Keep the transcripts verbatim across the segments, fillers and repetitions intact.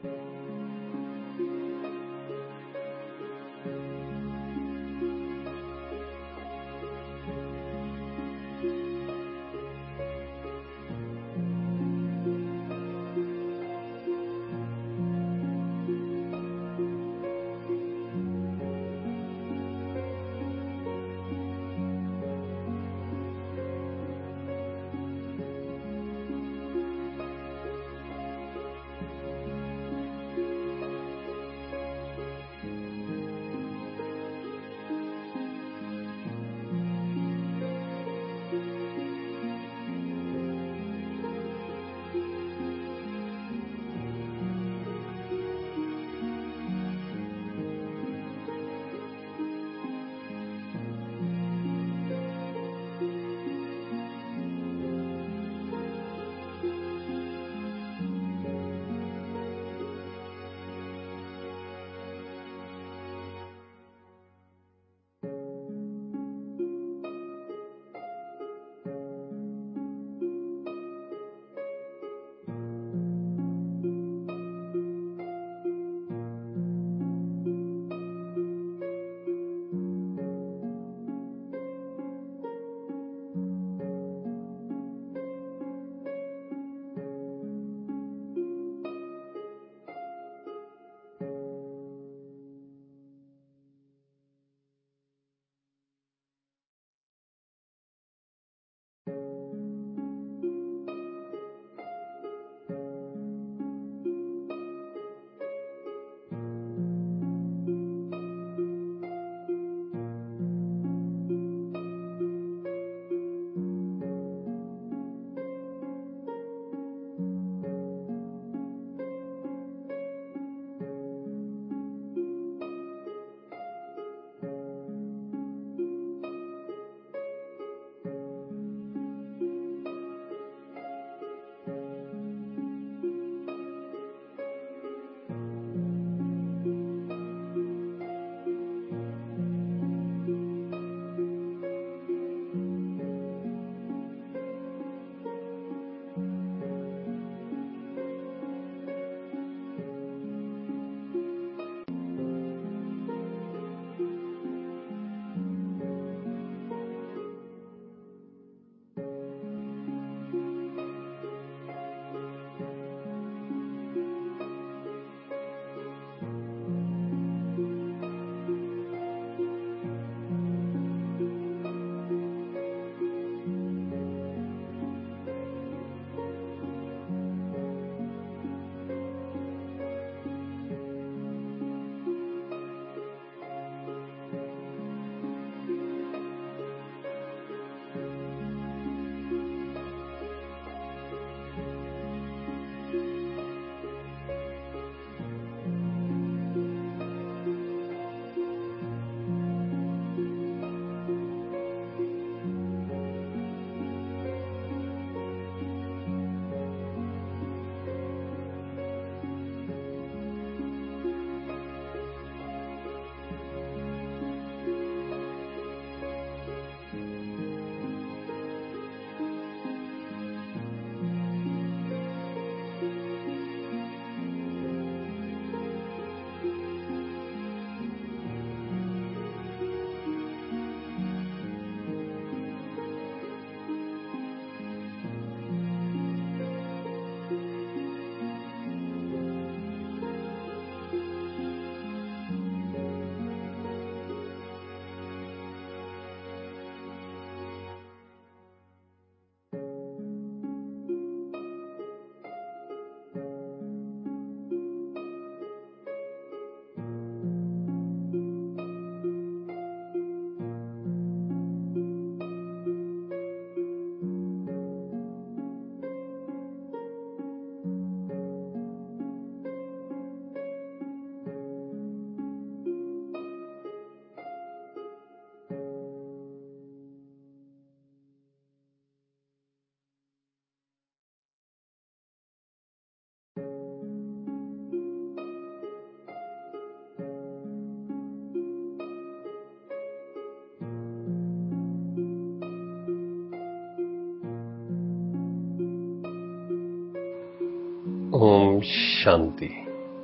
ओम शांति।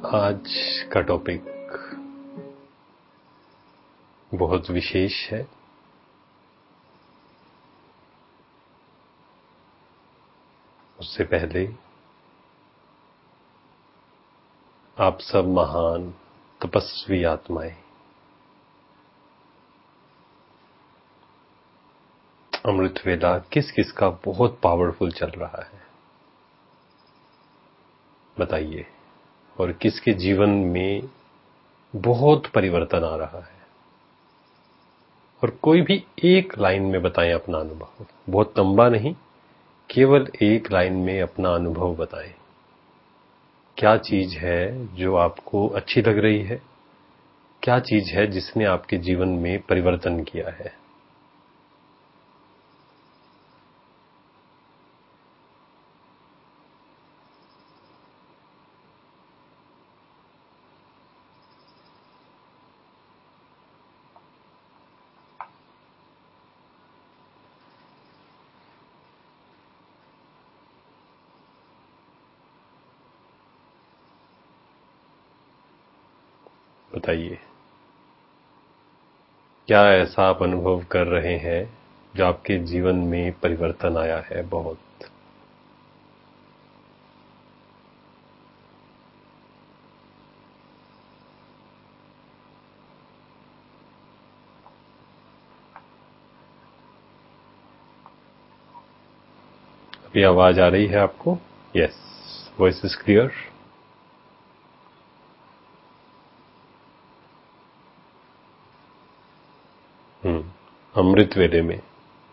आज का टॉपिक बहुत विशेष है। उससे पहले आप सब महान तपस्वी आत्माएं अमृत वेला किस किस का बहुत पावरफुल चल रहा है बताइए, और किसके जीवन में बहुत परिवर्तन आ रहा है। और कोई भी एक लाइन में बताएं अपना अनुभव, बहुत लंबा नहीं, केवल एक लाइन में अपना अनुभव बताएं। क्या चीज है जो आपको अच्छी लग रही है, क्या चीज है जिसने आपके जीवन में परिवर्तन किया है। बताइए, क्या ऐसा आप अनुभव कर रहे हैं जो आपके जीवन में परिवर्तन आया है। बहुत अभी आवाज आ रही है आपको? Yes, voice is clear. Hmm अमृत वेले में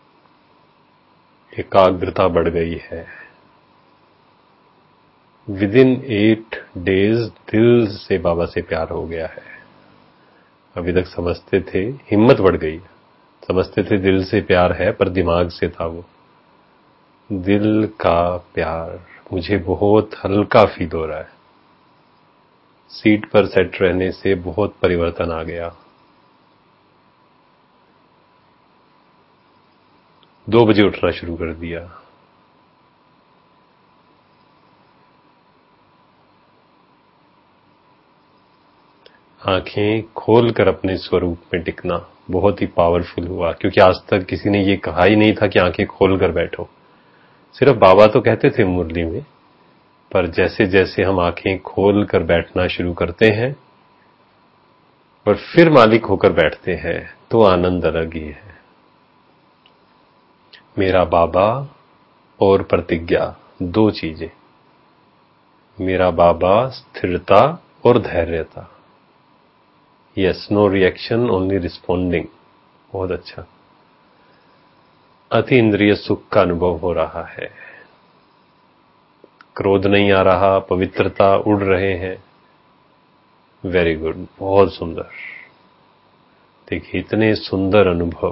एकाग्रता बढ़ गई है। विद इन एट डेज दिल से बाबा से प्यार हो गया है। अभी तक समझते थे, हिम्मत बढ़ गई, समझते थे दिल से प्यार है, पर दिमाग से था वो। दिल का प्यार मुझे बहुत हल्का फील हो रहा है। सीट पर सेट रहने से बहुत परिवर्तन आ गया। दो बजे उठना शुरू कर दिया। आंखें खोलकर अपने स्वरूप में टिकना बहुत ही पावरफुल हुआ, क्योंकि आज तक किसी ने ये कहा ही नहीं था कि आंखें खोलकर बैठो। सिर्फ बाबा तो कहते थे मुरली में, पर जैसे जैसे हम आंखें खोलकर बैठना शुरू करते हैं और फिर मालिक होकर बैठते हैं तो आनंद अलग ही है। मेरा बाबा और प्रतिज्ञा दो चीजें। मेरा बाबा स्थिरता और धैर्यता। Yes, no reaction, only responding. बहुत अच्छा। अति इंद्रिय सुख का अनुभव हो रहा है। क्रोध नहीं आ रहा, पवित्रता उड़ रहे हैं। वेरी गुड, बहुत सुंदर। देखिए, इतने सुंदर अनुभव।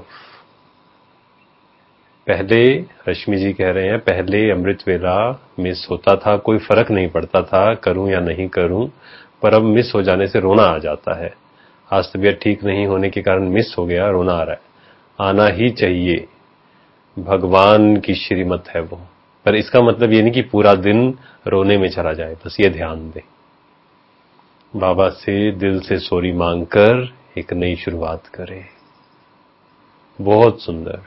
पहले रश्मि जी कह रहे हैं, पहले अमृत वेला मिस होता था, कोई फर्क नहीं पड़ता था करूं या नहीं करूं, पर अब मिस हो जाने से रोना आ जाता है। आज तबीयत ठीक नहीं होने के कारण मिस हो गया, रोना आ रहा है। आना ही चाहिए, भगवान की श्रीमत है वो। पर इसका मतलब ये नहीं कि पूरा दिन रोने में चला जाए, बस ये ध्यान दें। बाबा से दिल से सॉरी मांगकर एक नई शुरुआत करें। बहुत सुंदर।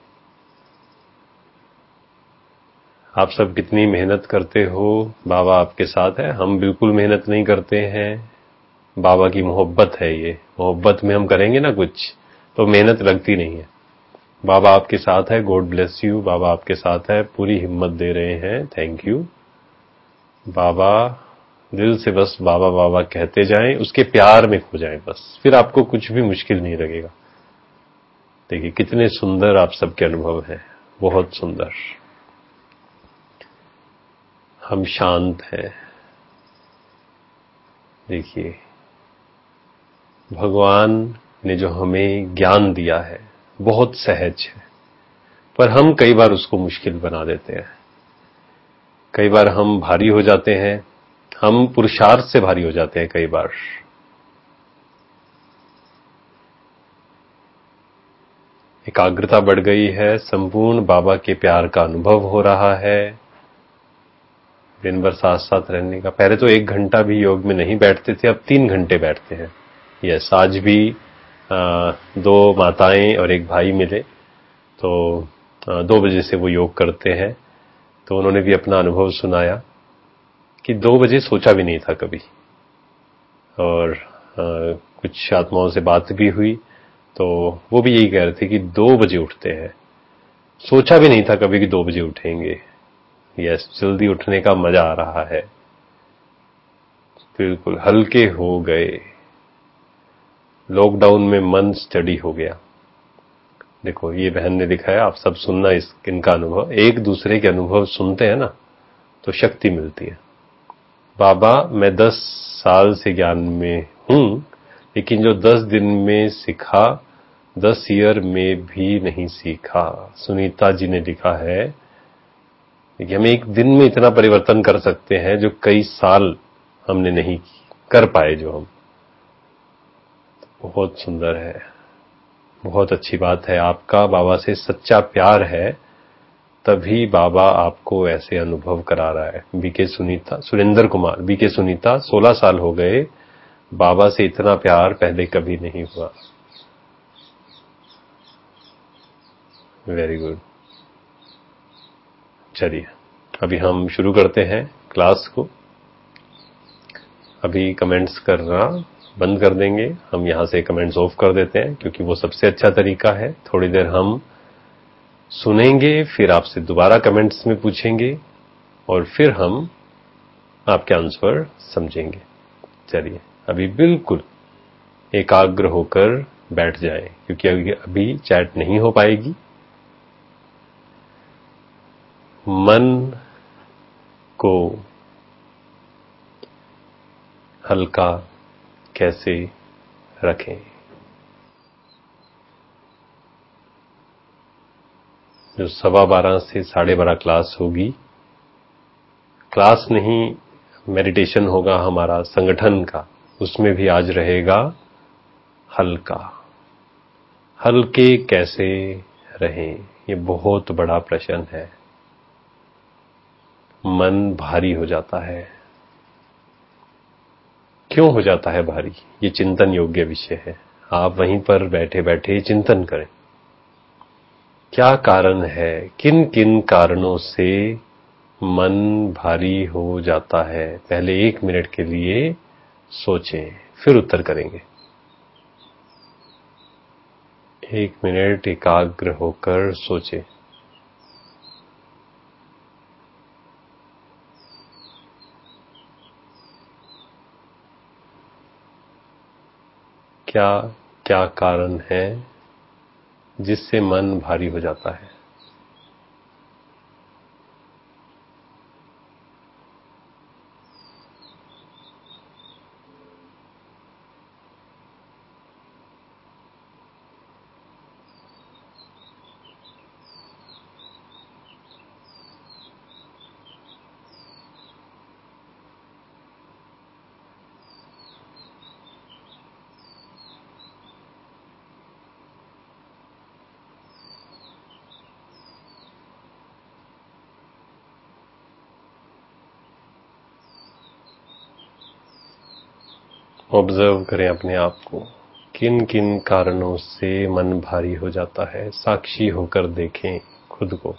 आप सब कितनी मेहनत करते हो, बाबा आपके साथ है। हम बिल्कुल मेहनत नहीं करते हैं, बाबा की मोहब्बत है ये। मोहब्बत में हम करेंगे ना कुछ तो मेहनत लगती नहीं है। बाबा आपके साथ है, गॉड ब्लेस यू। बाबा आपके साथ है, पूरी हिम्मत दे रहे हैं, थैंक यू। बाबा, दिल से बस बाबा बाबा कहते जाएं, उसके प्यार में खो जाएं बस, फिर आपको कुछ भी मुश्किल नहीं लगेगा। देखिए कितने सुंदर आप सबके अनुभव हैं, बहुत सुंदर। हम शांत हैं। देखिए, भगवान ने जो हमें ज्ञान दिया है बहुत सहज है, पर हम कई बार उसको मुश्किल बना देते हैं। कई बार हम भारी हो जाते हैं, हम पुरुषार्थ से भारी हो जाते हैं कई बार। एकाग्रता बढ़ गई है, संपूर्ण बाबा के प्यार का अनुभव हो रहा है। दिन भर साथ साथ रहने का। पहले तो एक घंटा भी योग में नहीं बैठते थे, अब तीन घंटे बैठते हैं। यस, आज भी आ, दो माताएं और एक भाई मिले तो आ, दो बजे से वो योग करते हैं। तो उन्होंने भी अपना अनुभव सुनाया कि दो बजे सोचा भी नहीं था कभी। और आ, कुछ आत्माओं से बात भी हुई तो वो भी यही कह रहे थे कि दो बजे उठते हैं, सोचा भी नहीं था कभी कि दो बजे उठेंगे। यस, जल्दी उठने का मजा आ रहा है, बिल्कुल हल्के हो गए। लॉकडाउन में मन स्टडी हो गया। देखो ये बहन ने लिखा है, आप सब सुनना इस इनका अनुभव, एक दूसरे के अनुभव सुनते हैं ना तो शक्ति मिलती है। बाबा, मैं दस साल से ज्ञान में हूं, लेकिन जो दस दिन में सीखा दस ईयर में भी नहीं सीखा। सुनीता जी ने लिखा है कि हम एक दिन में इतना परिवर्तन कर सकते हैं जो कई साल हमने नहीं कर पाए। जो हम, बहुत सुंदर है, बहुत अच्छी बात है। आपका बाबा से सच्चा प्यार है, तभी बाबा आपको ऐसे अनुभव करा रहा है। बीके सुनीता, सुरेंद्र कुमार, बीके सुनीता, सोलह साल हो गए, बाबा से इतना प्यार पहले कभी नहीं हुआ। Very good. चलिए अभी हम शुरू करते हैं क्लास को। अभी कमेंट्स करना बंद कर देंगे, हम यहां से कमेंट्स ऑफ कर देते हैं क्योंकि वो सबसे अच्छा तरीका है। थोड़ी देर हम सुनेंगे, फिर आपसे दोबारा कमेंट्स में पूछेंगे और फिर हम आपके आंसर समझेंगे। चलिए अभी बिल्कुल एकाग्र होकर बैठ जाएं क्योंकि अभी अभी चैट नहीं हो पाएगी। मन को हल्का कैसे रखें? जो सवा बारह से साढ़े बारह क्लास होगी, क्लास नहीं मेडिटेशन होगा हमारा संगठन का, उसमें भी आज रहेगा हल्का। हल्के कैसे रहें, ये बहुत बड़ा प्रश्न है। मन भारी हो जाता है, क्यों हो जाता है भारी? ये चिंतन योग्य विषय है। आप वहीं पर बैठे बैठे चिंतन करें, क्या कारण है, किन किन कारणों से मन भारी हो जाता है। पहले एक मिनट के लिए सोचें, फिर उत्तर करेंगे। एक मिनट एकाग्र होकर सोचें। क्या क्या कारण है जिससे मन भारी हो जाता है? ऑब्जर्व करें अपने आप को, किन किन कारणों से मन भारी हो जाता है। साक्षी होकर देखें खुद को।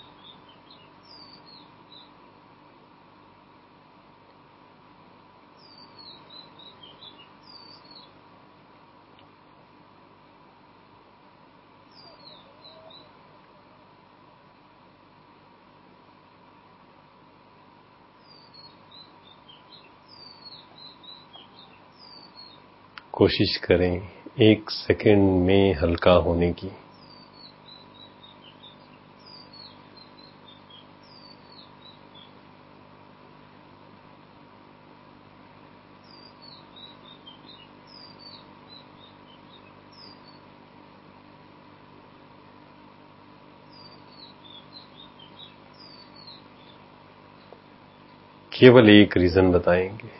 कोशिश करें एक सेकंड में हल्का होने की। केवल एक रीजन बताएंगे,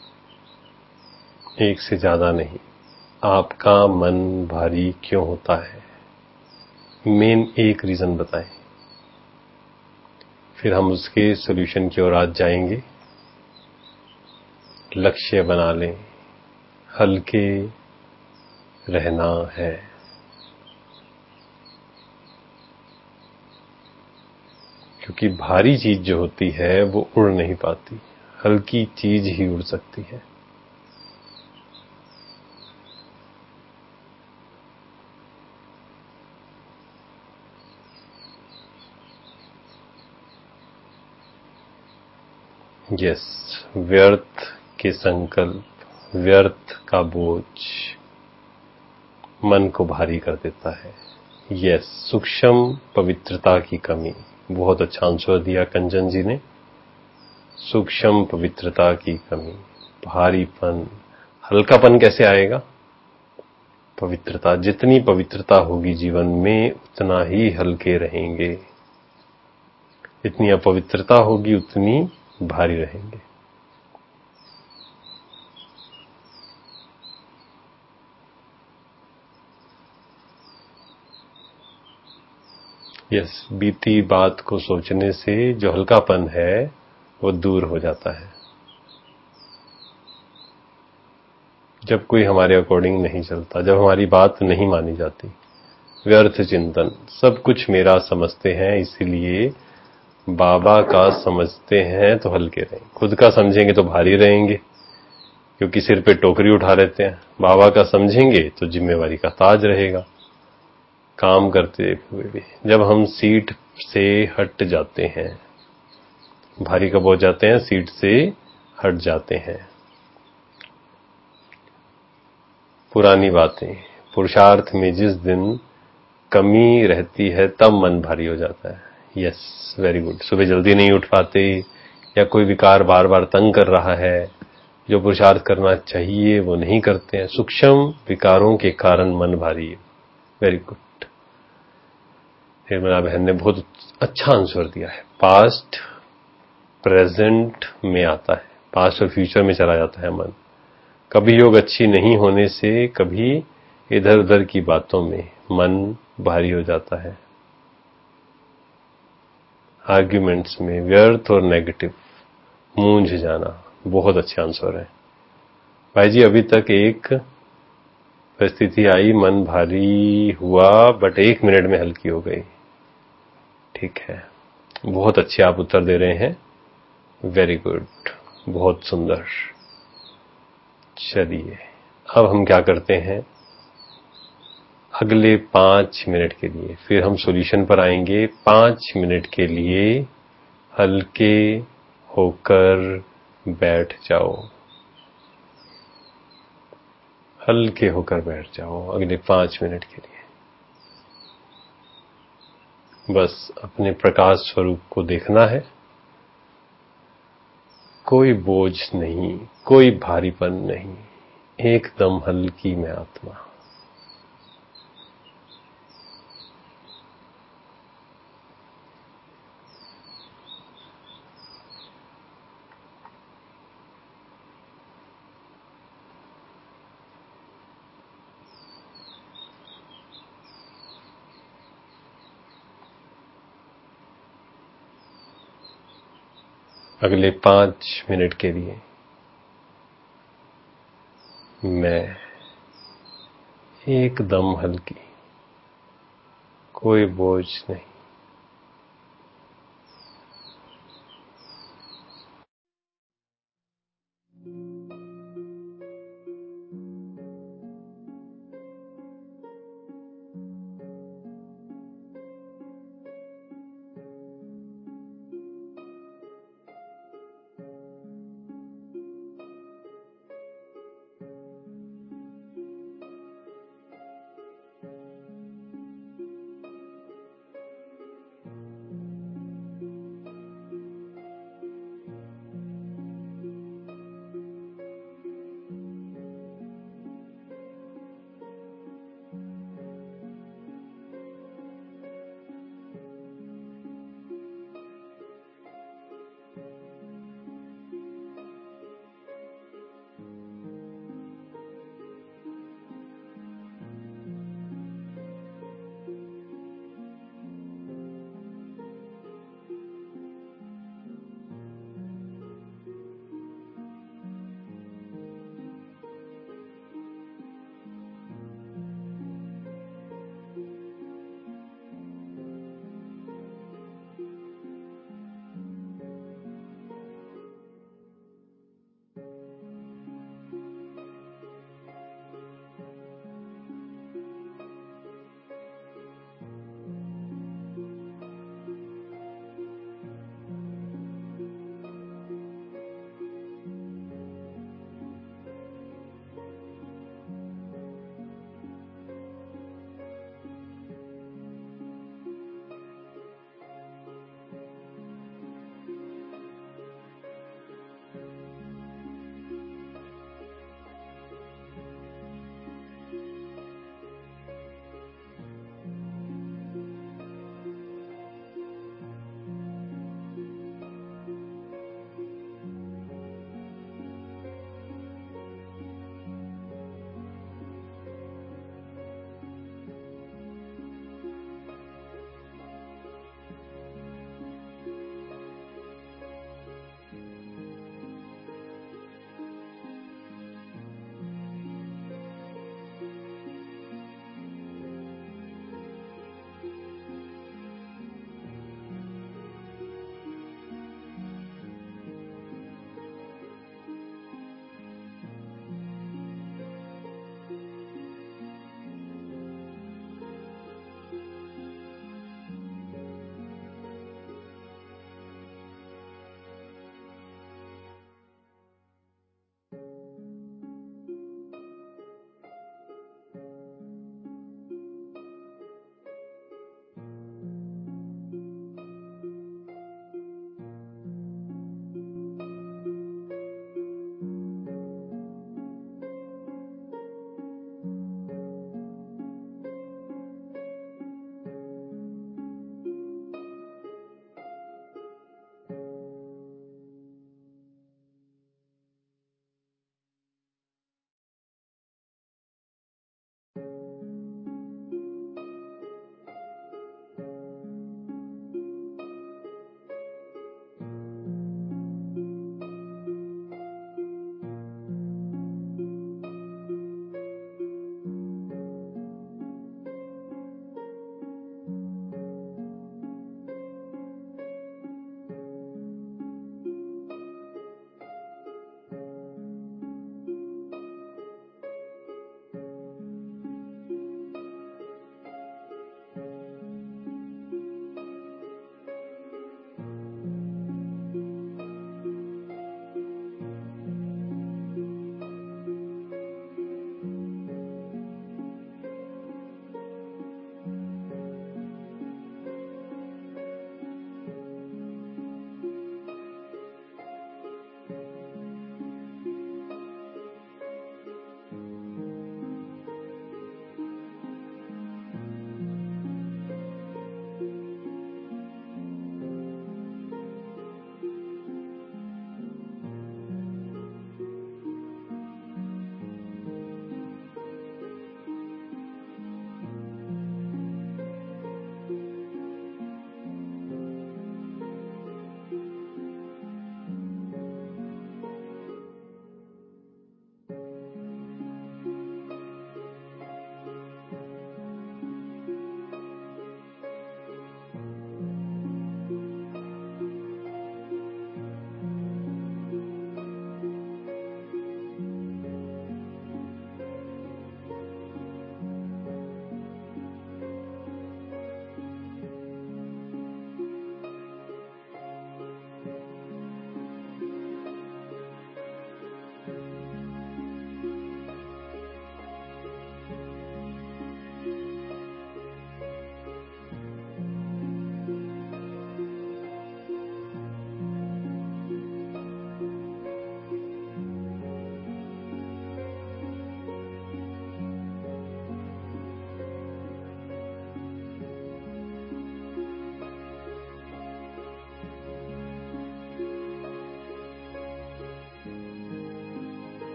एक से ज्यादा नहीं। आपका मन भारी क्यों होता है, मेन एक रीजन बताएं, फिर हम उसके सॉल्यूशन की ओर आज जाएंगे। लक्ष्य बना लें, हल्के रहना है। क्योंकि भारी चीज जो होती है वो उड़ नहीं पाती, हल्की चीज ही उड़ सकती है। यस, व्यर्थ के संकल्प, व्यर्थ का बोझ मन को भारी कर देता है। यस, सूक्ष्म पवित्रता की कमी। बहुत अच्छा आंसर दिया कंचन जी ने। सूक्ष्म पवित्रता की कमी, भारीपन, हल्कापन कैसे आएगा? पवित्रता, जितनी पवित्रता होगी जीवन में उतना ही हल्के रहेंगे, जितनी अपवित्रता होगी उतनी भारी रहेंगे। यस, बीती बात को सोचने से जो हल्कापन है वो दूर हो जाता है। जब कोई हमारे अकॉर्डिंग नहीं चलता, जब हमारी बात नहीं मानी जाती, व्यर्थ चिंतन, सब कुछ मेरा समझते हैं इसीलिए बाबा का समझते हैं तो हल्के रहेंगे, खुद का समझेंगे तो भारी रहेंगे क्योंकि सिर पे टोकरी उठा लेते हैं। बाबा का समझेंगे तो जिम्मेवारी का ताज रहेगा काम करते हुए भी। जब हम सीट से हट जाते हैं, भारी कब हो जाते हैं? सीट से हट जाते हैं। पुरानी बातें, पुरुषार्थ में जिस दिन कमी रहती है तब मन भारी हो जाता है। Yes, very good. सुबह जल्दी नहीं उठ पाते या कोई विकार बार बार तंग कर रहा है, जो पुरुषार्थ करना चाहिए वो नहीं करते हैं, सूक्ष्म विकारों के कारण मन भारी है। Very good. निर्मला बहन ने बहुत अच्छा आंसर दिया है। पास्ट प्रेजेंट में आता है, पास्ट और फ्यूचर में चला जाता है मन। कभी योग अच्छी नहीं होने से, कभी इधर उधर की बातों में मन भारी हो जाता है। आर्ग्यूमेंट्स में व्यर्थ और नेगेटिव, मूंझ जाना। बहुत अच्छे आंसर है भाई जी। अभी तक एक परिस्थिति आई, मन भारी हुआ बट एक मिनट में हल्की हो गई। ठीक है, बहुत अच्छे आप उत्तर दे रहे हैं। वेरी गुड, बहुत सुंदर। चलिए अब हम क्या करते हैं, अगले पांच मिनट के लिए फिर हम सॉल्यूशन पर आएंगे। पांच मिनट के लिए हल्के होकर बैठ जाओ, हल्के होकर बैठ जाओ अगले पांच मिनट के लिए। बस अपने प्रकाश स्वरूप को देखना है। कोई बोझ नहीं, कोई भारीपन नहीं, एकदम हल्की में आत्मा। अगले पांच मिनट के लिए मैं एकदम हल्की, कोई बोझ नहीं।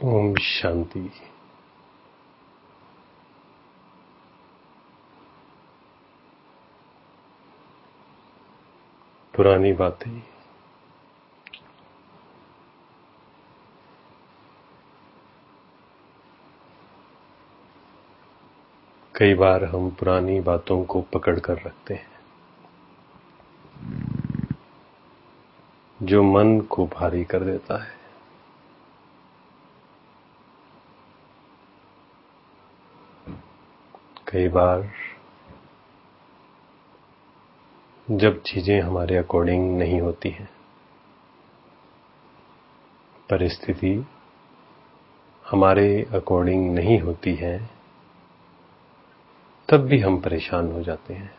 ओम शांति। पुरानी बातें। कई बार हम पुरानी बातों को पकड़ कर रखते हैं, जो मन को भारी कर देता है। कई बार जब चीजें हमारे अकॉर्डिंग नहीं होती हैं, परिस्थिति हमारे अकॉर्डिंग नहीं होती है, तब भी हम परेशान हो जाते हैं।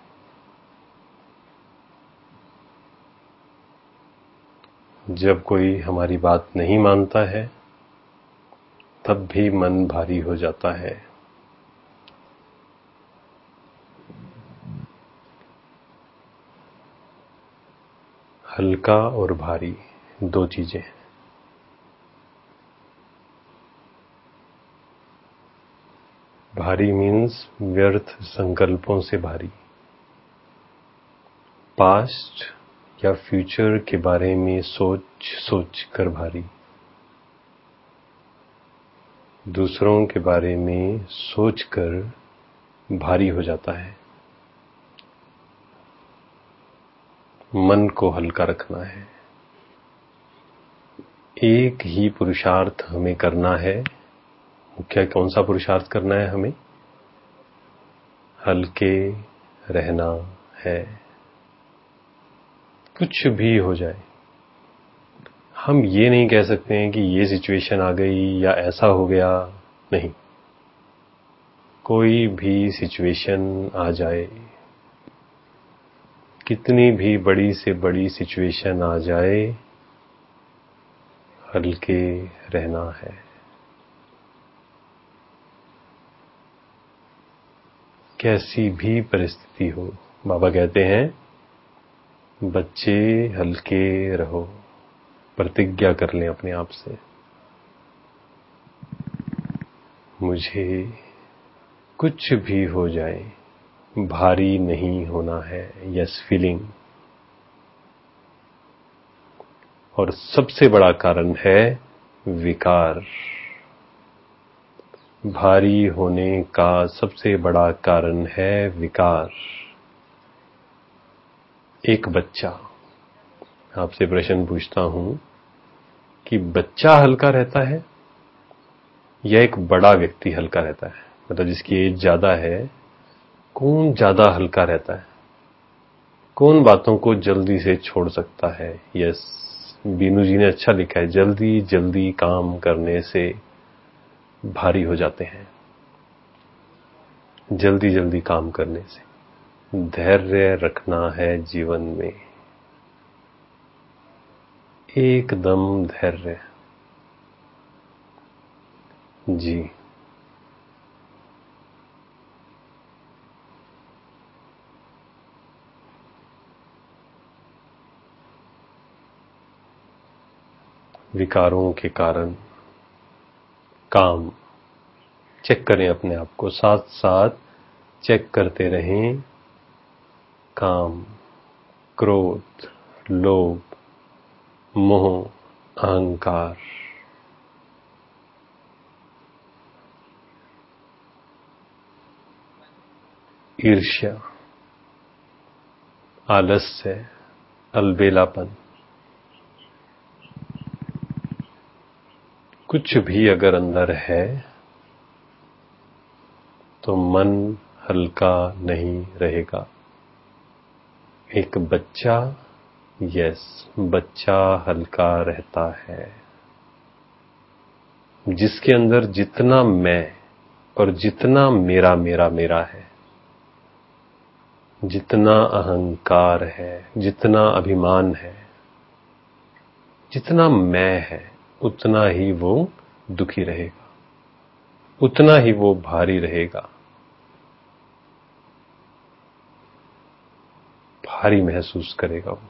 जब कोई हमारी बात नहीं मानता है, तब भी मन भारी हो जाता है। हल्का और भारी दो चीजें हैं। भारी मीन्स व्यर्थ संकल्पों से भारी। पास्ट या फ्यूचर के बारे में सोच सोच कर भारी। दूसरों के बारे में सोचकर भारी हो जाता है। मन को हल्का रखना है। एक ही पुरुषार्थ हमें करना है। क्या कौन सा पुरुषार्थ करना है हमें? हल्के रहना है। कुछ भी हो जाए, हम ये नहीं कह सकते हैं कि ये सिचुएशन आ गई या ऐसा हो गया। नहीं, कोई भी सिचुएशन आ जाए, कितनी भी बड़ी से बड़ी सिचुएशन आ जाए, हल्के रहना है। कैसी भी परिस्थिति हो, बाबा कहते हैं बच्चे हल्के रहो। प्रतिज्ञा कर लें अपने आप से, मुझे कुछ भी हो जाए भारी नहीं होना है। Yes feeling. और सबसे बड़ा कारण है विकार। भारी होने का सबसे बड़ा कारण है विकार। एक बच्चा, आपसे प्रश्न पूछता हूं कि बच्चा हल्का रहता है या एक बड़ा व्यक्ति हल्का रहता है? मतलब जिसकी एज ज्यादा है, कौन ज्यादा हल्का रहता है? कौन बातों को जल्दी से छोड़ सकता है? यस, बीनू जी ने अच्छा लिखा है, जल्दी जल्दी काम करने से भारी हो जाते हैं। जल्दी जल्दी काम करने से धैर्य रखना है जीवन में। एकदम धैर्य। जी, विकारों के कारण काम चेक करें अपने आप को, साथ साथ चेक करते रहें। काम, क्रोध, लोभ, मोह, अहंकार, ईर्ष्या, आलस्य, अलबेलापन, कुछ भी अगर अंदर है तो मन हल्का नहीं रहेगा। एक बच्चा, यस, बच्चा हल्का रहता है। जिसके अंदर जितना मैं और जितना मेरा मेरा मेरा है, जितना अहंकार है, जितना अभिमान है, जितना मैं है, उतना ही वो दुखी रहेगा, उतना ही वो भारी रहेगा, भारी महसूस करेगा वो।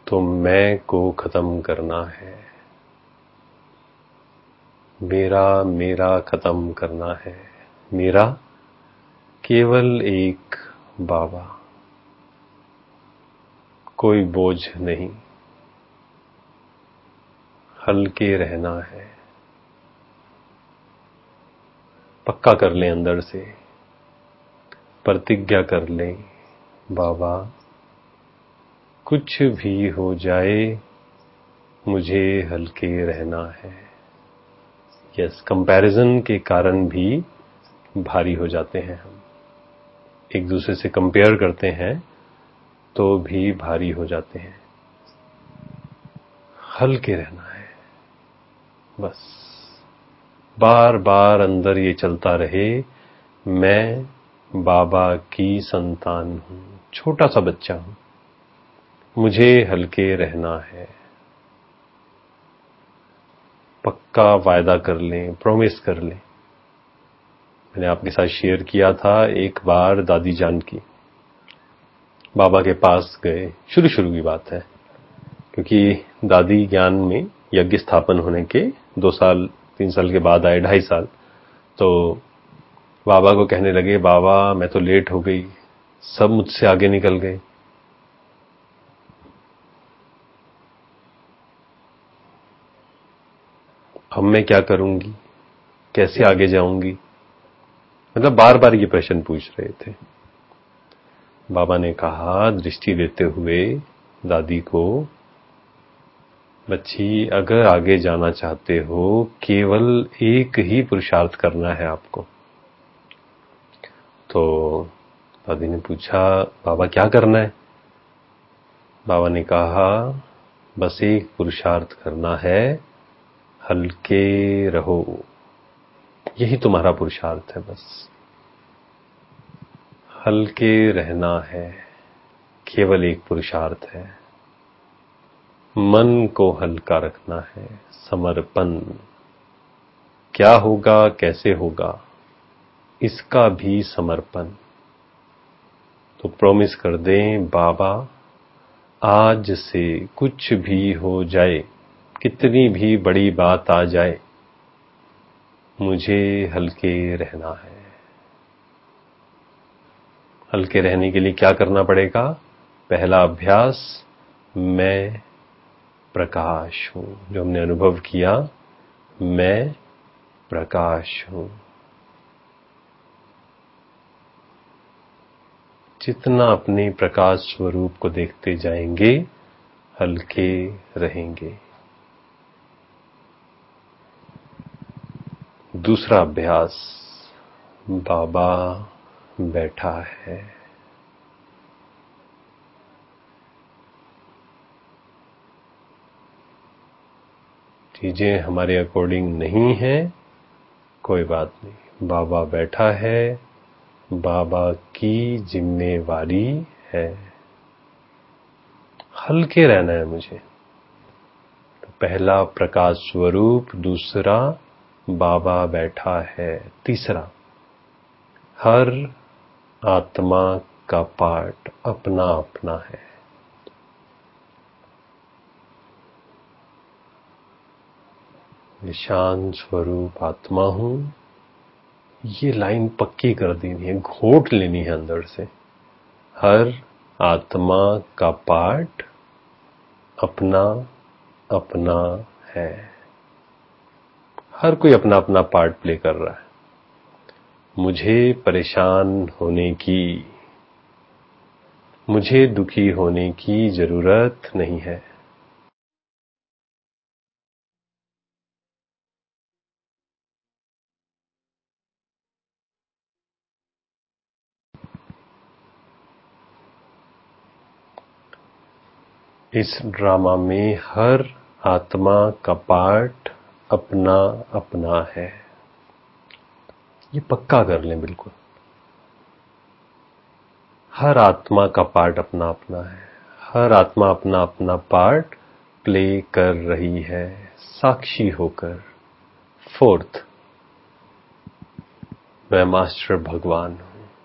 तो मैं को खत्म करना है, मेरा मेरा खत्म करना है। मेरा केवल एक बाबा, कोई बोझ नहीं, हल्के रहना है। पक्का कर लें अंदर से, प्रतिज्ञा कर लें, बाबा कुछ भी हो जाए मुझे हल्के रहना है। यस, कंपैरिजन के कारण भी भारी हो जाते हैं हम, एक दूसरे से कंपेयर करते हैं तो भी भारी हो जाते हैं। हल्के रहना है बस, बार बार अंदर ये चलता रहे, मैं बाबा की संतान हूं, छोटा सा बच्चा हूं, मुझे हल्के रहना है। पक्का वायदा कर लें, प्रॉमिस कर लें। मैंने आपके साथ शेयर किया था, एक बार दादी जान की बाबा के पास गए, शुरू शुरू की बात है, क्योंकि दादी ज्ञान में यज्ञ स्थापन होने के दो साल तीन साल के बाद आए, ढाई साल, तो बाबा को कहने लगे, बाबा मैं तो लेट हो गई, सब मुझसे आगे निकल गए। अब मैं क्या करूंगी, कैसे आगे जाऊंगी, मतलब बार बार ये प्रश्न पूछ रहे थे। बाबा ने कहा दृष्टि देते हुए दादी को, बच्ची अगर आगे जाना चाहते हो केवल एक ही पुरुषार्थ करना है आपको। तो दादी ने पूछा, बाबा क्या करना है? बाबा ने कहा बस एक पुरुषार्थ करना है, हल्के रहो, यही तुम्हारा पुरुषार्थ है। बस हल्के रहना है, केवल एक पुरुषार्थ है। मन को हल्का रखना है, समर्पण। क्या होगा कैसे होगा इसका भी समर्पण। तो प्रॉमिस कर दें, बाबा आज से कुछ भी हो जाए, कितनी भी बड़ी बात आ जाए, मुझे हल्के रहना है। हल्के रहने के लिए क्या करना पड़ेगा? पहला अभ्यास, मैं प्रकाश हूं। जो हमने अनुभव किया, मैं प्रकाश हूं। जितना अपने प्रकाश स्वरूप को देखते जाएंगे, हल्के रहेंगे। दूसरा अभ्यास, बाबा बैठा है। चीजें हमारे अकॉर्डिंग नहीं है, कोई बात नहीं, बाबा बैठा है, बाबा की जिम्मेवारी है। हल्के रहना है मुझे। तो पहला प्रकाश स्वरूप, दूसरा बाबा बैठा है, तीसरा हर आत्मा का पार्ट अपना अपना है। निशान स्वरूप आत्मा हूं, ये लाइन पक्की कर देनी है, घोट लेनी है अंदर से। हर आत्मा का पार्ट अपना अपना है। हर कोई अपना अपना पार्ट प्ले कर रहा है। मुझे परेशान होने की, मुझे दुखी होने की जरूरत नहीं है। इस ड्रामा में हर आत्मा का पार्ट अपना अपना है। ये पक्का कर लें बिल्कुल। हर आत्मा का पार्ट अपना अपना है। हर आत्मा अपना अपना पार्ट प्ले कर रही है, साक्षी होकर। फोर्थ, मैं मास्टर भगवान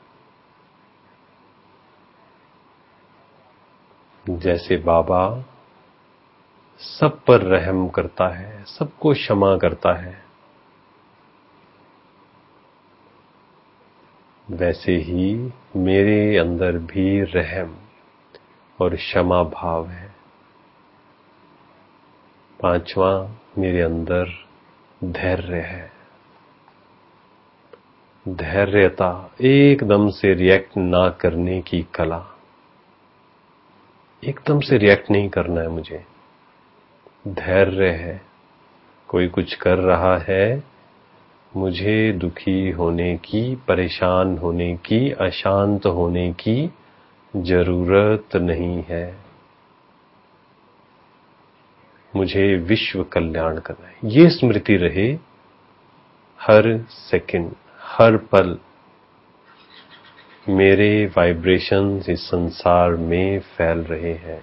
हूं। जैसे बाबा सब पर रहम करता है, सबको क्षमा करता है, वैसे ही मेरे अंदर भी रहम और क्षमा भाव है। पांचवा, मेरे अंदर धैर्य है। धैर्यता, एकदम से रिएक्ट ना करने की कला। एकदम से रिएक्ट नहीं करना है मुझे। धैर्य है। कोई कुछ कर रहा है, मुझे दुखी होने की, परेशान होने की, अशांत होने की जरूरत नहीं है। मुझे विश्व कल्याण करना है, ये स्मृति रहे हर सेकंड, हर पल। मेरे वाइब्रेशंस इस संसार में फैल रहे हैं।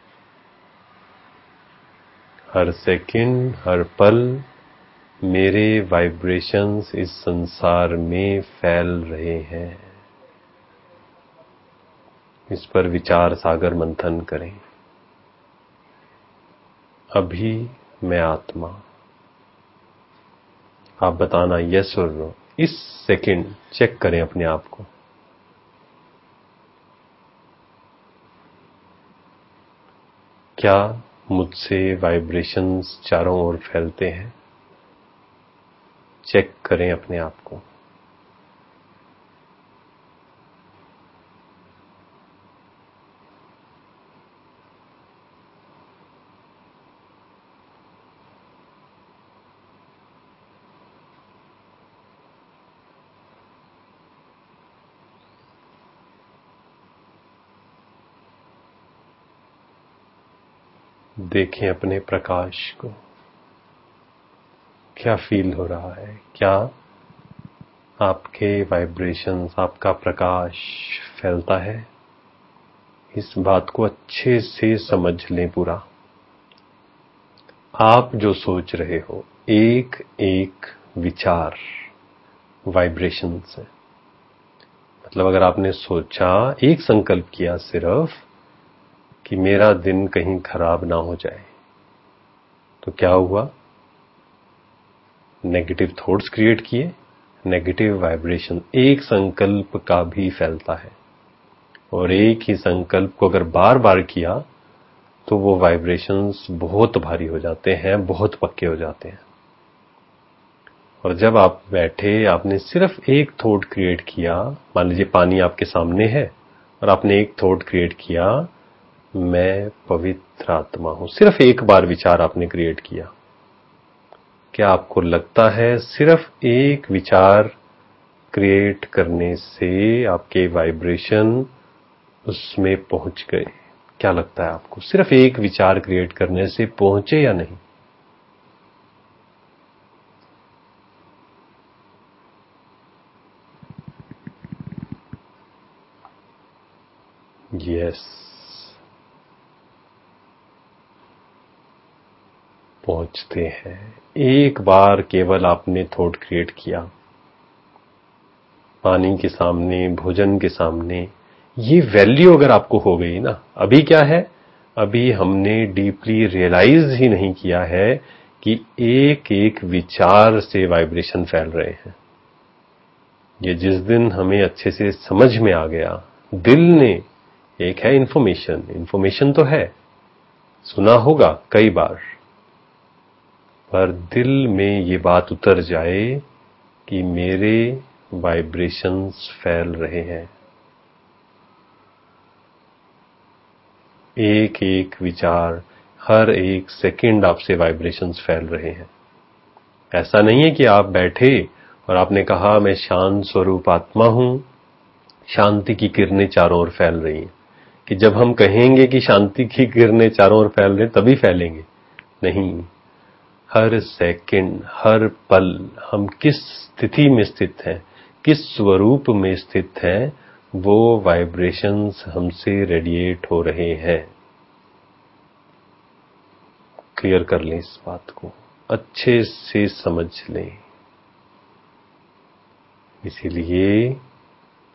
हर सेकंड, हर पल मेरे वाइब्रेशंस इस संसार में फैल रहे हैं। इस पर विचार सागर मंथन करें। अभी मैं आत्मा। आप बताना यस और नो। इस सेकंड चेक करें अपने आप को। क्या मुझसे वाइब्रेशंस चारों ओर फैलते हैं? चेक करें अपने आप को। देखें अपने प्रकाश को। क्या फील हो रहा है? क्या आपके वाइब्रेशंस, आपका प्रकाश फैलता है? इस बात को अच्छे से समझ लें पूरा। आप जो सोच रहे हो, एक एक विचार वाइब्रेशन से, मतलब अगर आपने सोचा, एक संकल्प किया सिर्फ कि मेरा दिन कहीं खराब ना हो जाए, तो क्या हुआ? नेगेटिव थॉट्स क्रिएट किए, नेगेटिव वाइब्रेशन एक संकल्प का भी फैलता है। और एक ही संकल्प को अगर बार बार किया तो वो वाइब्रेशंस बहुत भारी हो जाते हैं, बहुत पक्के हो जाते हैं। और जब आप बैठे, आपने सिर्फ एक थॉट क्रिएट किया, मान लीजिए पानी आपके सामने है और आपने एक थॉट क्रिएट किया, मैं पवित्र आत्मा हूं। सिर्फ एक बार विचार आपने क्रिएट किया। क्या आपको लगता है सिर्फ एक विचार क्रिएट करने से आपके वाइब्रेशन उसमें पहुंच गए? क्या लगता है आपको? सिर्फ एक विचार क्रिएट करने से पहुंचे या नहीं? यस, पहुंचते हैं। एक बार केवल आपने थॉट क्रिएट किया, पानी के सामने, भोजन के सामने, ये वैल्यू अगर आपको हो गई ना, अभी क्या है, अभी हमने डीपली रियलाइज ही नहीं किया है कि एक एक विचार से वाइब्रेशन फैल रहे हैं। ये जिस दिन हमें अच्छे से समझ में आ गया, दिल ने, एक है इंफॉर्मेशन, इंफॉर्मेशन तो है, सुना होगा कई बार, पर दिल में ये बात उतर जाए कि मेरे वाइब्रेशंस फैल रहे हैं। एक एक विचार, हर एक सेकंड आपसे वाइब्रेशंस फैल रहे हैं। ऐसा नहीं है कि आप बैठे और आपने कहा मैं शांत स्वरूप आत्मा हूं, शांति की किरणें चारों ओर फैल रही हैं, कि जब हम कहेंगे कि शांति की किरणें चारों ओर फैल रही तभी फैलेंगे। नहीं, हर सेकंड, हर पल हम किस स्थिति में स्थित हैं, किस स्वरूप में स्थित हैं, वो वाइब्रेशंस हमसे रेडिएट हो रहे हैं। क्लियर कर लें इस बात को, अच्छे से समझ लें। इसीलिए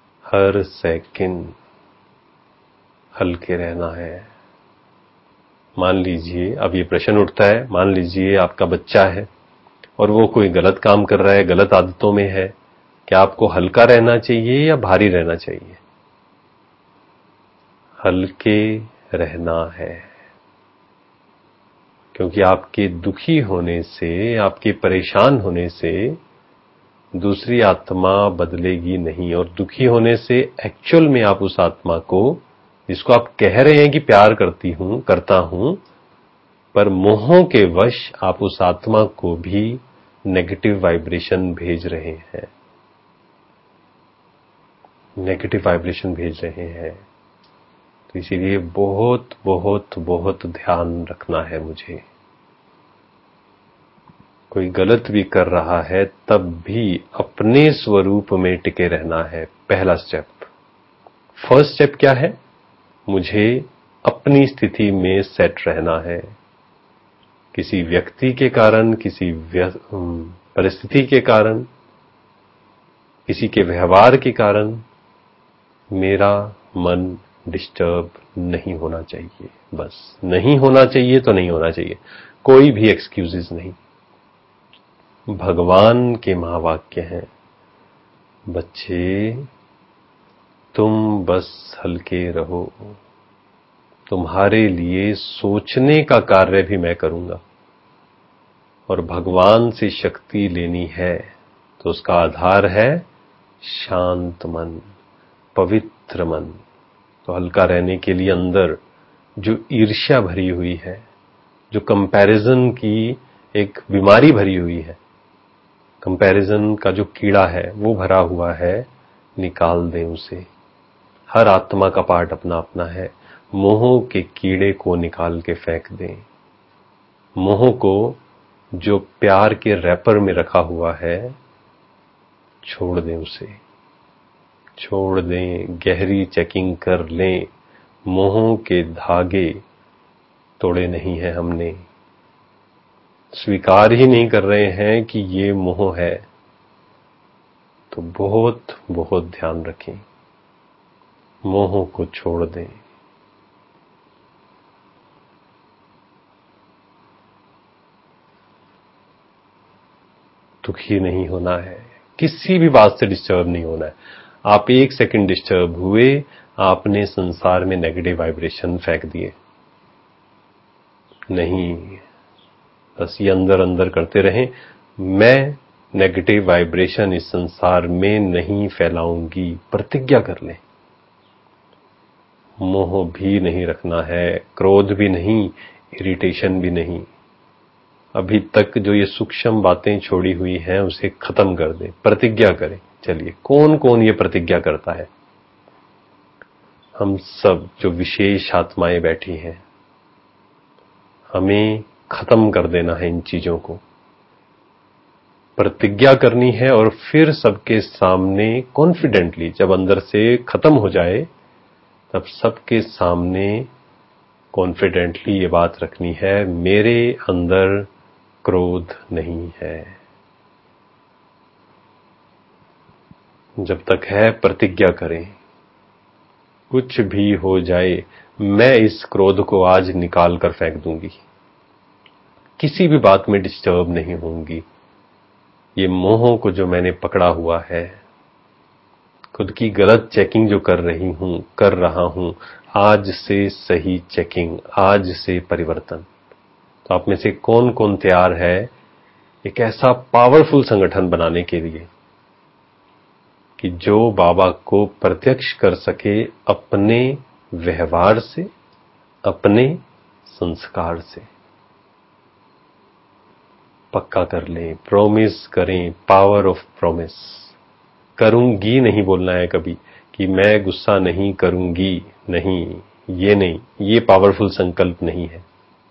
हर सेकंड हल्के रहना है, मान लीजिए अब ये प्रश्न उठता है, मान लीजिए आपका बच्चा है और वो कोई गलत काम कर रहा है, गलत आदतों में है, क्या आपको हल्का रहना चाहिए या भारी रहना चाहिए? हल्के रहना है, क्योंकि आपके दुखी होने से, आपके परेशान होने से दूसरी आत्मा बदलेगी नहीं, और दुखी होने से एक्चुअल में आप उस आत्मा को, जिसको आप कह रहे हैं कि प्यार करती हूं, करता हूं, पर मोहों के वश आप उस आत्मा को भी नेगेटिव वाइब्रेशन भेज रहे हैं, नेगेटिव वाइब्रेशन भेज रहे हैं। तो इसीलिए बहुत बहुत बहुत ध्यान रखना है मुझे। कोई गलत भी कर रहा है तब भी अपने स्वरूप में टिके रहना है, पहला स्टेप। फर्स्ट स्टेप क्या है? मुझे अपनी स्थिति में सेट रहना है। किसी व्यक्ति के कारण, किसी परिस्थिति के कारण, किसी के व्यवहार के कारण मेरा मन डिस्टर्ब नहीं होना चाहिए। बस नहीं होना चाहिए तो नहीं होना चाहिए, कोई भी एक्सक्यूजेस नहीं। भगवान के महावाक्य हैं, बच्चे तुम बस हल्के रहो, तुम्हारे लिए सोचने का कार्य भी मैं करूंगा। और भगवान से शक्ति लेनी है तो उसका आधार है शांत मन, पवित्र मन। तो हल्का रहने के लिए अंदर जो ईर्ष्या भरी हुई है, जो कंपैरिजन की एक बीमारी भरी हुई है, कंपैरिजन का जो कीड़ा है वो भरा हुआ है, निकाल दें उसे। हर आत्मा का पार्ट अपना अपना है। मोह के कीड़े को निकाल के फेंक दें। मोह को जो प्यार के रैपर में रखा हुआ है, छोड़ दें उसे, छोड़ दें। गहरी चेकिंग कर लें। मोह के धागे तोड़े नहीं है हमने, स्वीकार ही नहीं कर रहे हैं कि ये मोह है। तो बहुत बहुत ध्यान रखें, मोह को छोड़ दें। दुखी नहीं होना है, किसी भी बात से डिस्टर्ब नहीं होना है। आप एक सेकंड डिस्टर्ब हुए, आपने संसार में नेगेटिव वाइब्रेशन फेंक दिए। नहीं, बस ये अंदर अंदर करते रहें, मैं नेगेटिव वाइब्रेशन इस संसार में नहीं फैलाऊंगी। प्रतिज्ञा कर लें। मोह भी नहीं रखना है, क्रोध भी नहीं, इरिटेशन भी नहीं। अभी तक जो ये सूक्ष्म बातें छोड़ी हुई हैं उसे खत्म कर दें, प्रतिज्ञा करें। चलिए, कौन कौन ये प्रतिज्ञा करता है? हम सब जो विशेष आत्माएं बैठी हैं, हमें खत्म कर देना है इन चीजों को, प्रतिज्ञा करनी है। और फिर सबके सामने कॉन्फिडेंटली, जब अंदर से खत्म हो जाए तब सबके सामने कॉन्फिडेंटली ये बात रखनी है, मेरे अंदर क्रोध नहीं है। जब तक है प्रतिज्ञा करें, कुछ भी हो जाए मैं इस क्रोध को आज निकाल कर फेंक दूंगी, किसी भी बात में डिस्टर्ब नहीं होंगी। ये मोह को जो मैंने पकड़ा हुआ है, खुद की गलत चेकिंग जो कर रही हूं, कर रहा हूं, आज से सही चेकिंग, आज से परिवर्तन। तो आप में से कौन कौन तैयार है एक ऐसा पावरफुल संगठन बनाने के लिए कि जो बाबा को प्रत्यक्ष कर सके अपने व्यवहार से, अपने संस्कार से? पक्का कर लें, प्रॉमिस करें, पावर ऑफ प्रॉमिस। करूंगी नहीं बोलना है कभी कि मैं गुस्सा नहीं करूंगी, नहीं, ये नहीं, ये पावरफुल संकल्प नहीं है।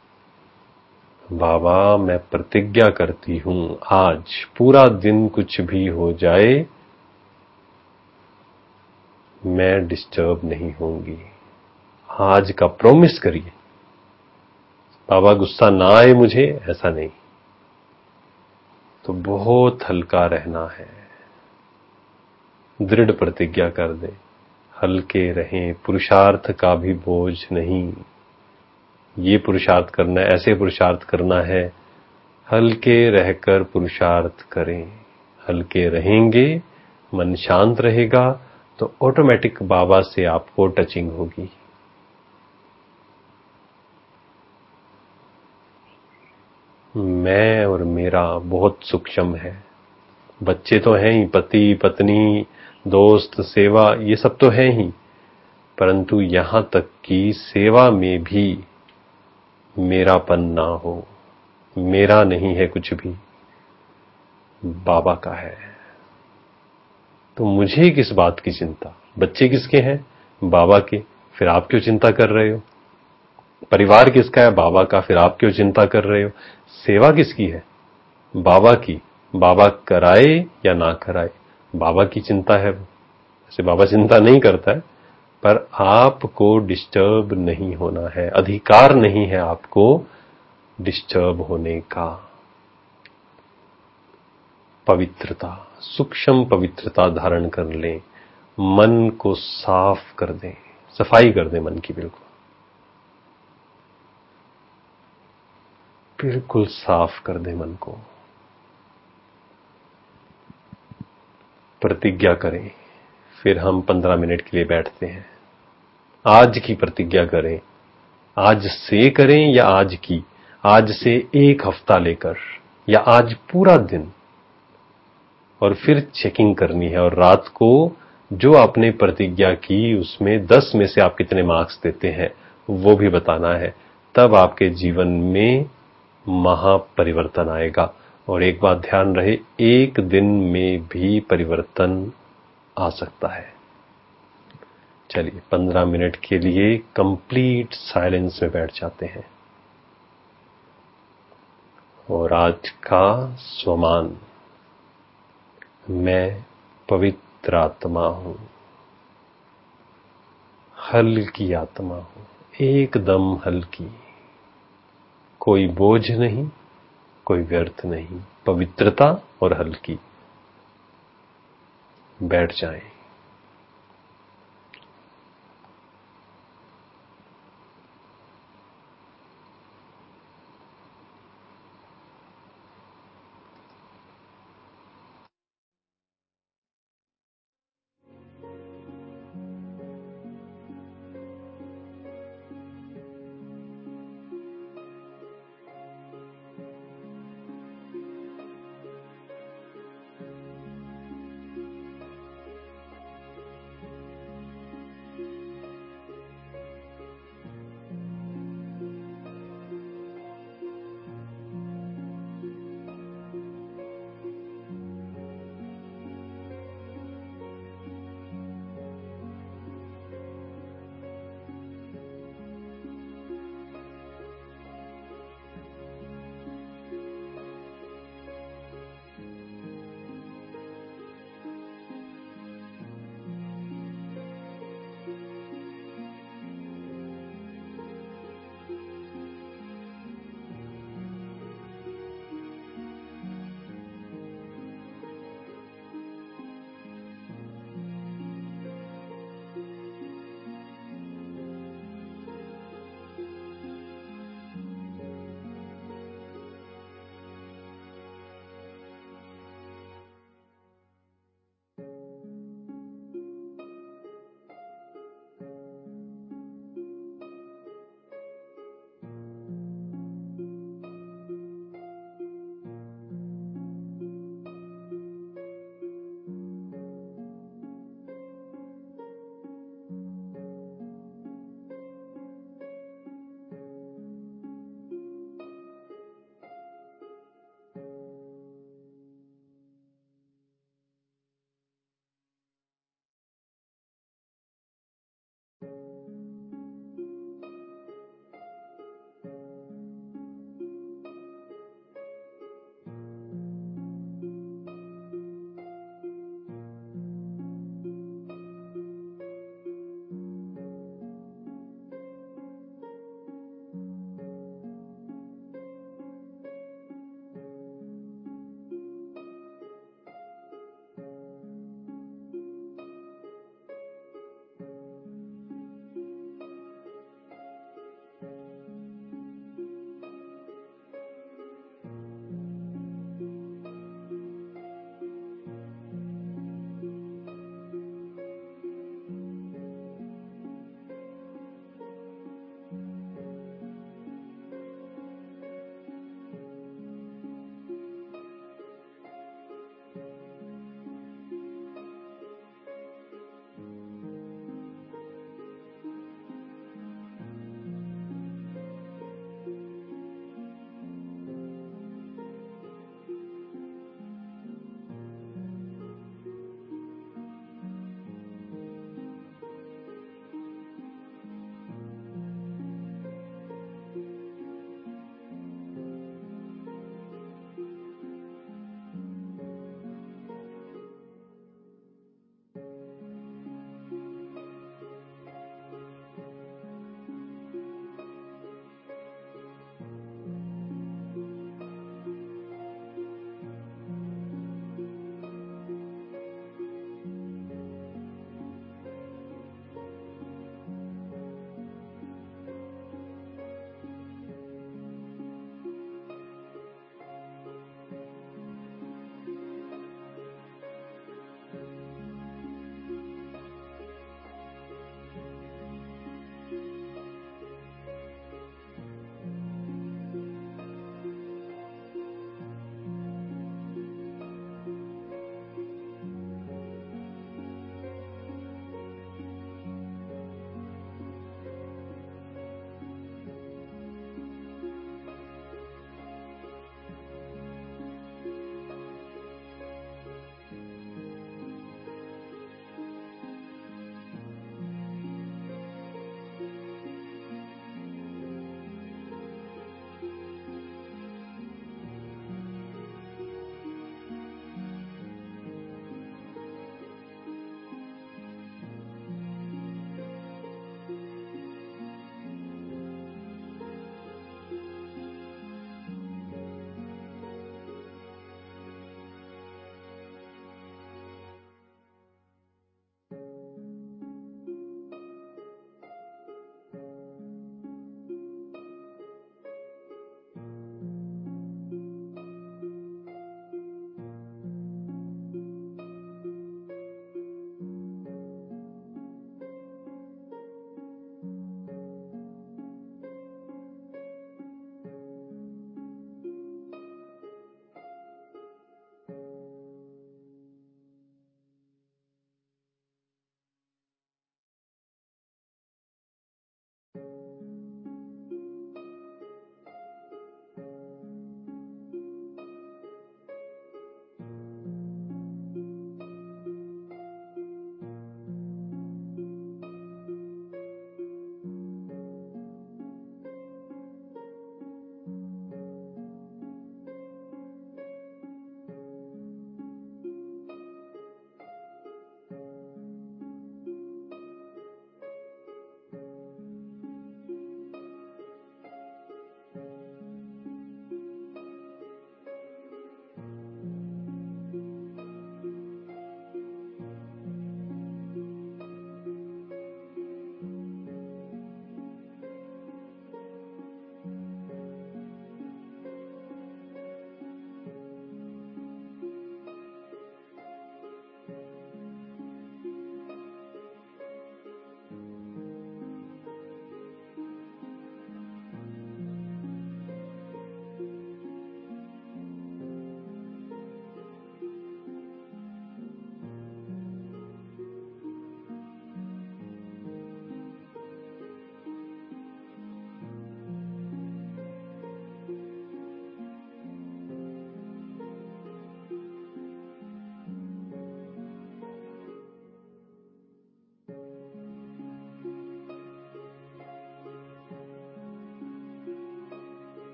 बाबा मैं प्रतिज्ञा करती हूं, आज पूरा दिन कुछ भी हो जाए मैं डिस्टर्ब नहीं होंगी। आज का प्रॉमिस करिए। बाबा गुस्सा ना आए मुझे, ऐसा नहीं। तो बहुत हल्का रहना है, दृढ़ प्रतिज्ञा कर दे, हल्के रहें, पुरुषार्थ का भी बोझ नहीं, ये पुरुषार्थ करना है, ऐसे पुरुषार्थ करना है। हल्के रहकर पुरुषार्थ करें। हल्के रहेंगे, मन शांत रहेगा तो ऑटोमेटिक बाबा से आपको टचिंग होगी। मैं और मेरा बहुत सूक्ष्म है। बच्चे तो हैं ही, पति पत्नी दोस्त सेवा ये सब तो है ही, परंतु यहां तक कि सेवा में भी मेरापन ना हो। मेरा नहीं है कुछ भी, बाबा का है। तो मुझे किस बात की चिंता? बच्चे किसके हैं? बाबा के। फिर आप क्यों चिंता कर रहे हो? परिवार किसका है? बाबा का। फिर आप क्यों चिंता कर रहे हो? सेवा किसकी है? बाबा की। बाबा कराए या ना कराए, बाबा की चिंता है। वैसे बाबा चिंता नहीं करता है, पर आपको डिस्टर्ब नहीं होना है। अधिकार नहीं है आपको डिस्टर्ब होने का। पवित्रता, सूक्ष्म पवित्रता धारण कर लें। मन को साफ कर दें, सफाई कर दें मन की। बिल्कुल बिल्कुल साफ कर दें मन को। प्रतिज्ञा करें। फिर हम पंद्रह मिनट के लिए बैठते हैं। आज की प्रतिज्ञा करें। आज से करें या आज की, आज से एक हफ्ता लेकर या आज पूरा दिन। और फिर चेकिंग करनी है। और रात को जो आपने प्रतिज्ञा की उसमें दस में से आप कितने मार्क्स देते हैं वो भी बताना है। तब आपके जीवन में महापरिवर्तन आएगा। और एक बात ध्यान रहे, एक दिन में भी परिवर्तन आ सकता है। चलिए पंद्रह मिनट के लिए कंप्लीट साइलेंस में बैठ जाते हैं। और आज का स्वमान, मैं पवित्र आत्मा हूं, हल्की आत्मा हूं, एकदम हल्की। कोई बोझ नहीं, कोई व्यर्थ नहीं, पवित्रता और हल्की। बैठ जाएं।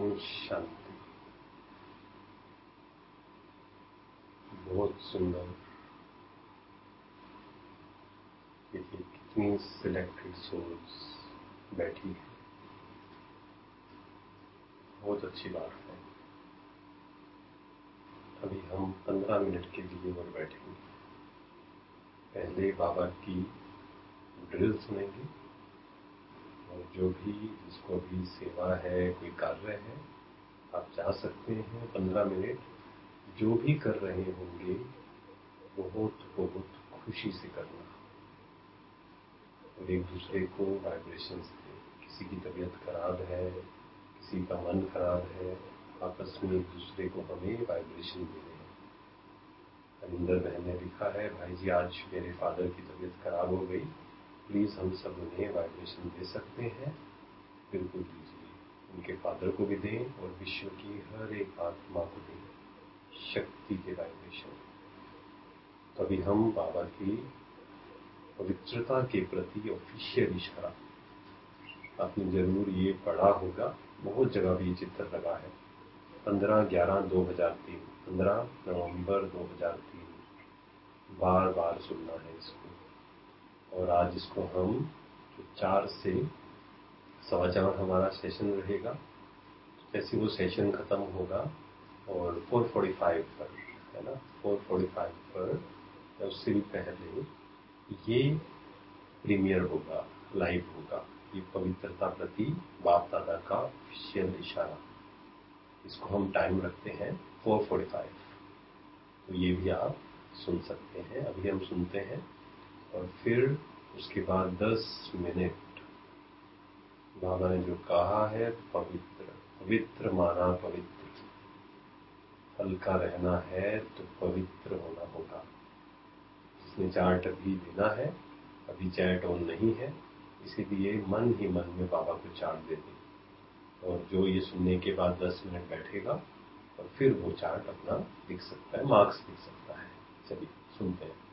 ओम शांति। बहुत सुंदर। देखिए कितनी सिलेक्टेड सोल्स बैठी है। बहुत अच्छी बात है। अभी हम पंद्रह मिनट के लिए और बैठेंगे। पहले बाबा की ड्रिल सुनेंगे और जो भी जिसको भी सेवा है, कोई कार्य है, आप जा सकते हैं पंद्रह मिनट जो भी कर रहे होंगे बहुत बहुत खुशी से करना और एक दूसरे को वाइब्रेशंस दें। किसी की तबीयत खराब है, किसी का मन खराब है, आपस में एक दूसरे को हमें वाइब्रेशन देने हैं। अरिंदर बहन ने लिखा है, भाई जी आज मेरे फादर की तबीयत खराब हो गई, प्लीज हम सब उन्हें वाइब्रेशन दे सकते हैं। बिल्कुल दीजिए, उनके फादर को भी दें और विश्व की हर एक आत्मा को दें शक्ति के वाइब्रेशन। तो अभी हम बाबा की पवित्रता के प्रति ऑफिशियल इशारा, आपने जरूर ये पढ़ा होगा, बहुत जगह भी ये चित्र लगा है। पंद्रह ग्यारह दो हजार तीन, पंद्रह नवंबर दो हजार तीन, बार बार सुनना है इसको। और आज इसको हम चार से सवा चार हमारा सेशन रहेगा। जैसे वो सेशन खत्म होगा और चार पैंतालीस पर, है ना, चार पैंतालीस पर या उससे भी पहले ये प्रीमियर होगा, लाइव होगा। ये पवित्रता प्रति बाप दादा का ऑफिशियल इशारा। इसको हम टाइम रखते हैं चार पैंतालीस, तो ये भी आप सुन सकते हैं। अभी हम सुनते हैं और फिर उसके बाद दस मिनट बाबा ने जो कहा है, पवित्र पवित्र माना पवित्र, हल्का रहना है तो पवित्र होना होगा। इसमें चार्ट अभी देना है, अभी चैट ऑन नहीं है, इसीलिए मन ही मन में बाबा को चार्ट दे दें। और जो ये सुनने के बाद दस मिनट बैठेगा और फिर वो चार्ट अपना लिख सकता है, मार्क्स लिख सकता है। चलिए सुनते हैं।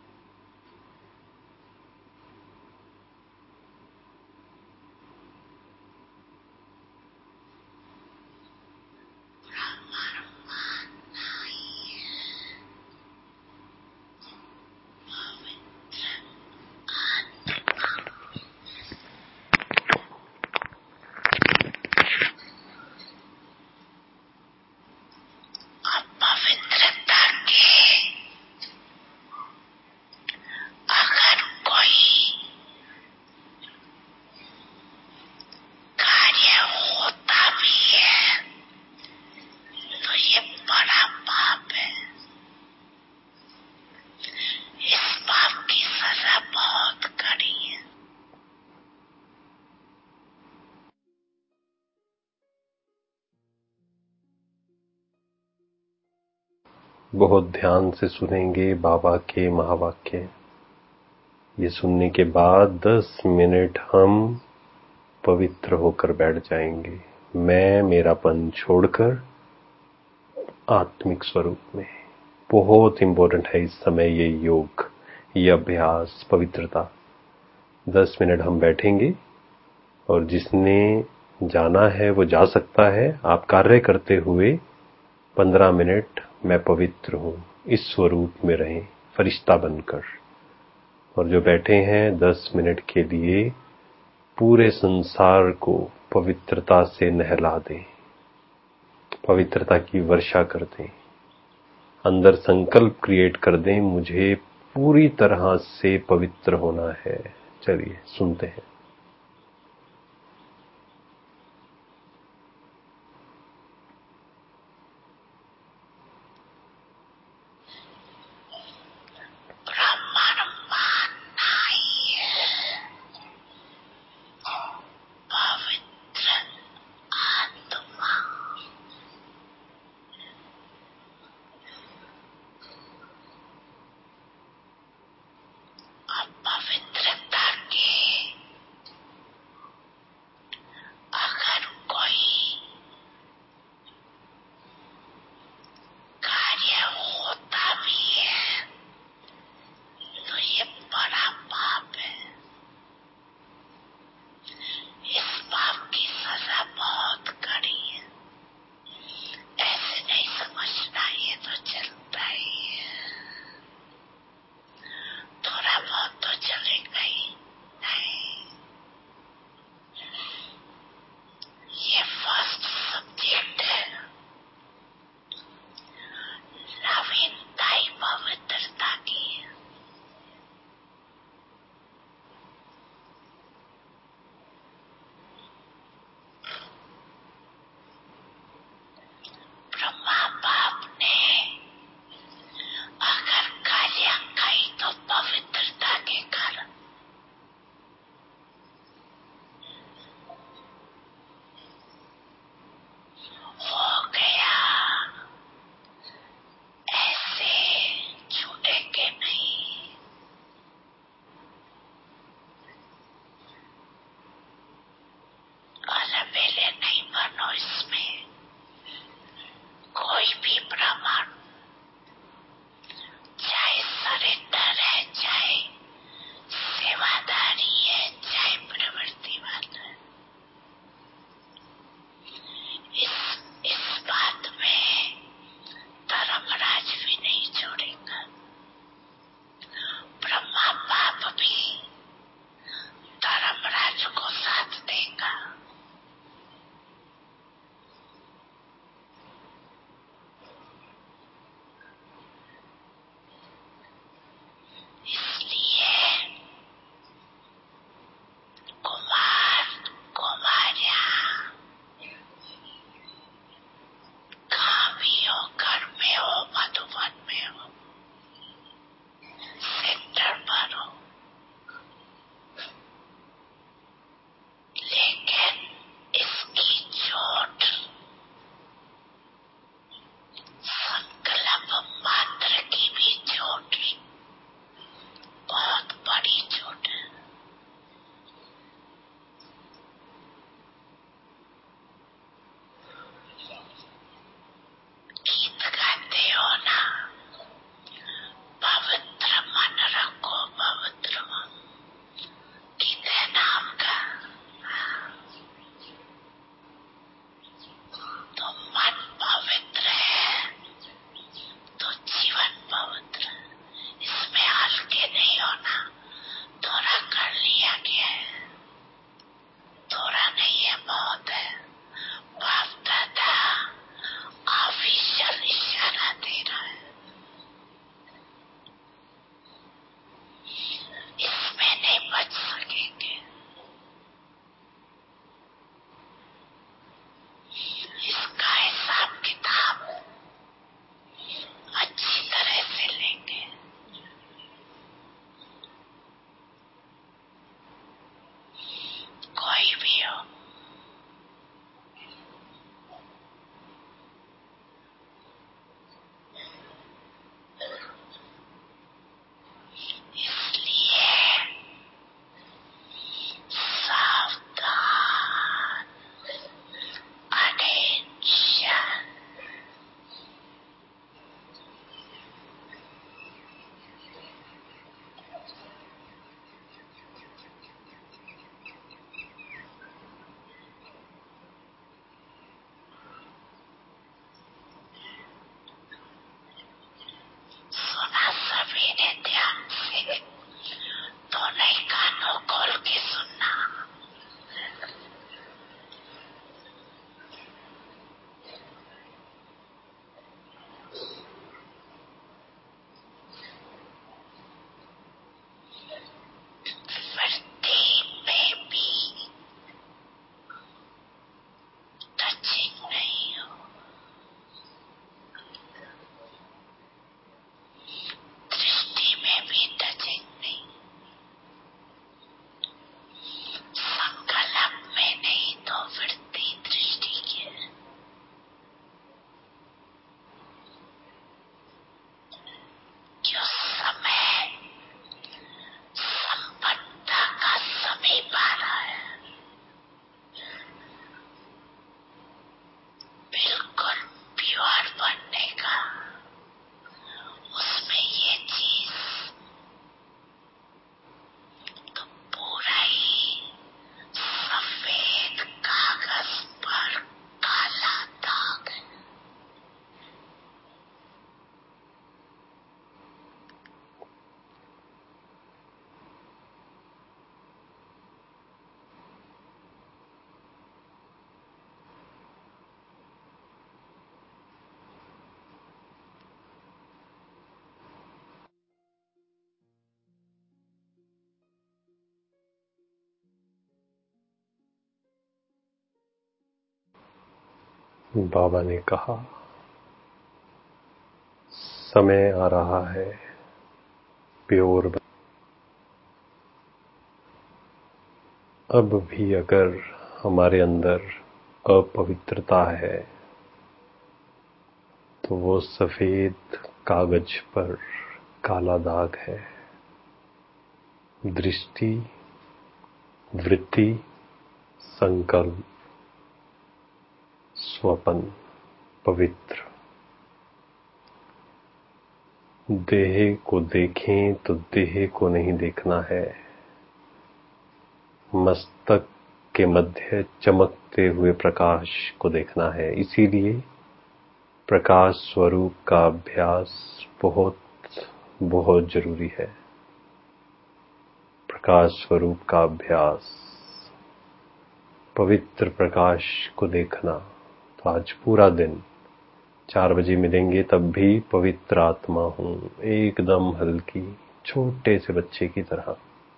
बहुत ध्यान से सुनेंगे बाबा के महावाक्य। ये सुनने के बाद दस मिनट हम पवित्र होकर बैठ जाएंगे, मैं मेरापन छोड़कर आत्मिक स्वरूप में। बहुत इंपॉर्टेंट है इस समय ये योग, ये अभ्यास, पवित्रता। दस मिनट हम बैठेंगे और जिसने जाना है वो जा सकता है। आप कार्य करते हुए पंद्रह मिनट मैं पवित्र हूँ इस स्वरूप में रहें, फरिश्ता बनकर। और जो बैठे हैं दस मिनट के लिए पूरे संसार को पवित्रता से नहला दें, पवित्रता की वर्षा कर दें, अंदर संकल्प क्रिएट कर दें, मुझे पूरी तरह से पवित्र होना है। चलिए सुनते हैं। पवित्रता के बाबा ने कहा, समय आ रहा है प्योर। अब भी अगर हमारे अंदर अपवित्रता है तो वो सफेद कागज पर काला दाग है। दृष्टि, वृत्ति, संकल्प, स्वपन पवित्र। देह को देखें तो देह को नहीं देखना है, मस्तक के मध्य चमकते हुए प्रकाश को देखना है। इसीलिए प्रकाश स्वरूप का अभ्यास बहुत बहुत जरूरी है। प्रकाश स्वरूप का अभ्यास, पवित्र प्रकाश को देखना। तो आज पूरा दिन चार बजे मिलेंगे तब भी पवित्र आत्मा हूं, एकदम हल्की, छोटे से बच्चे की तरह।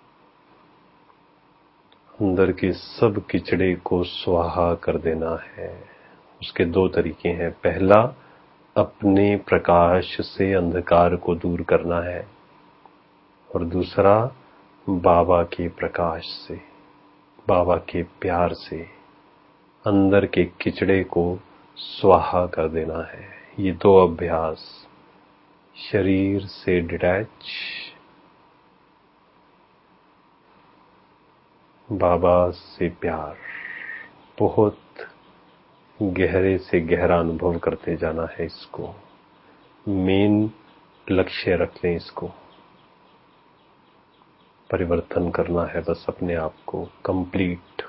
अंदर के सब किचड़े को स्वाहा कर देना है। उसके दो तरीके हैं। पहला, अपने प्रकाश से अंधकार को दूर करना है, और दूसरा बाबा के प्रकाश से, बाबा के प्यार से अंदर के किचड़े को स्वाहा कर देना है। ये दो अभ्यास, शरीर से डिटैच, बाबा से प्यार, बहुत गहरे से गहरा अनुभव करते जाना है। इसको मेन लक्ष्य रख लें। इसको परिवर्तन करना है बस अपने आप को कंप्लीट।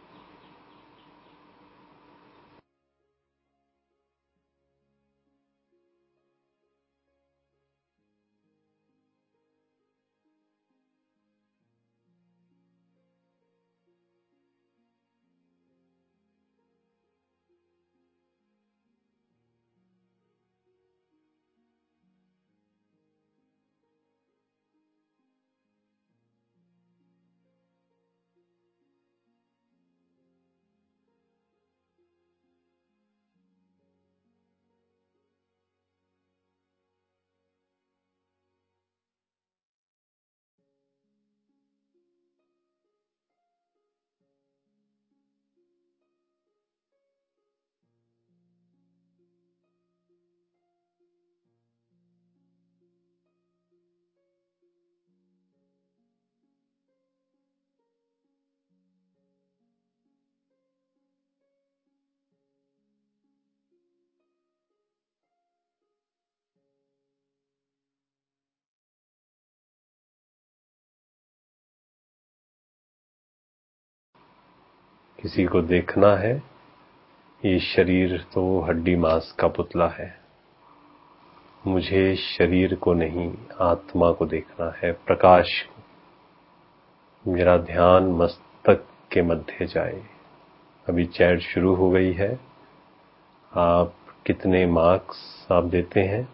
किसी को देखना है, ये शरीर तो हड्डी मांस का पुतला है। मुझे शरीर को नहीं, आत्मा को देखना है, प्रकाश को। मेरा ध्यान मस्तक के मध्य जाए। अभी चैट शुरू हो गई है। आप कितने मार्क्स आप देते हैं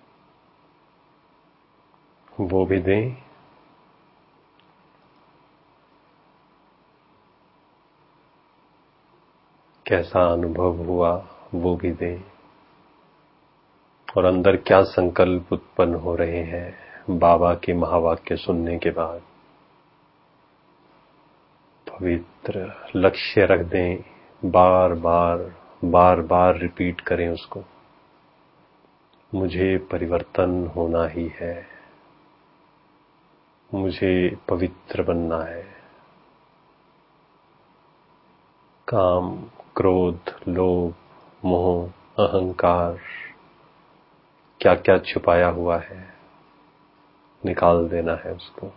वो भी दें। कैसा अनुभव हुआ वो भी दें। और अंदर क्या संकल्प उत्पन्न हो रहे हैं बाबा के महावाक्य सुनने के बाद। पवित्र लक्ष्य रख दें, बार बार बार बार रिपीट करें उसको। मुझे परिवर्तन होना ही है, मुझे पवित्र बनना है। काम, क्रोध, लोभ, मोह, अहंकार, क्या क्या छुपाया हुआ है, निकाल देना है उसको।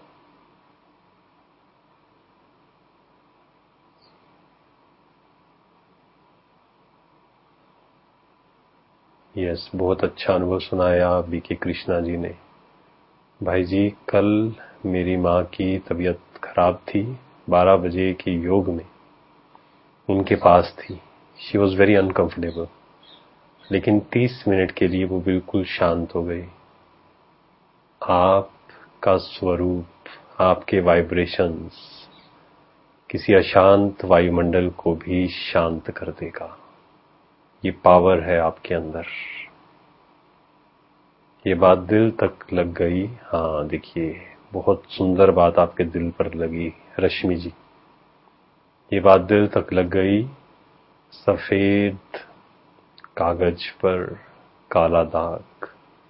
यस, बहुत अच्छा अनुभव सुनाया बीके कृष्णा जी ने। भाई जी, कल मेरी माँ की तबीयत खराब थी, बारह बजे के योग में उनके पास थी। शी वॉज वेरी अनकंफर्टेबल, लेकिन तीस मिनट के लिए वो बिल्कुल शांत हो गई। आपका स्वरूप, आपके वाइब्रेशंस किसी अशांत वायुमंडल को भी शांत कर देगा। ये पावर है आपके अंदर। ये बात दिल तक लग गई। हाँ देखिए, बहुत सुंदर बात आपके दिल पर लगी रश्मि जी। ये बात दिल तक लग गई। सफेद कागज पर काला दाग,